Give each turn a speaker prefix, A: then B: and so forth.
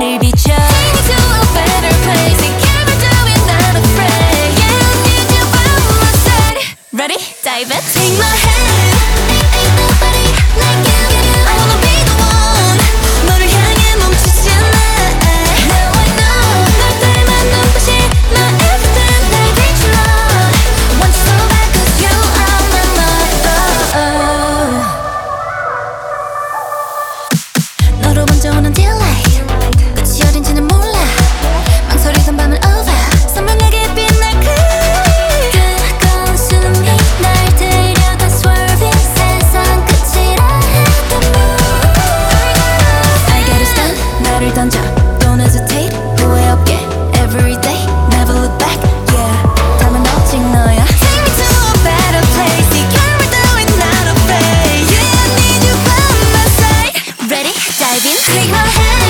A: 나를 비춰. Take me to a better place. Take care of doing not afraid. Yeah, I need you by my side. Ready? Dive in. Take my hand. Ain't nobody like you. I wanna be the one. 너를 향해 멈추지 않아. Now I know. 널 닮은 눈빛이 my everything. 날 비추어. Want you so bad 'cause you are my love. 너로 먼저 오는 delight. 끝이 어딘지는 몰라. 망설이던 밤은 over. 선명하게 빛날 그건 숨이 날 데려가 swerving. 세상 끝이라 해도 I gotta stand. 나를 던져. Don't hesitate. 후회 없게. Every day. Never look back. Yeah. 다만 오직 너야. Take me to a better place. Take care of doing not afraid. Yeah, I need you by my side. Ready? Dive in. Take my hand.